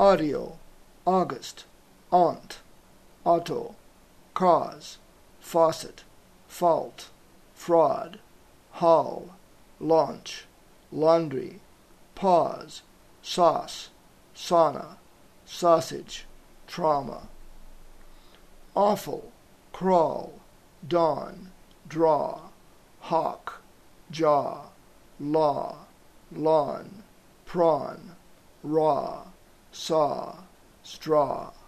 audio, August, aunt, auto, cause, faucet, fault, fraud, haul, launch, laundry, pause, sauce, sauna, sausage, trauma. Awful, crawl, dawn, draw, hawk, jaw, law, lawn, prawn, raw, saw, straw.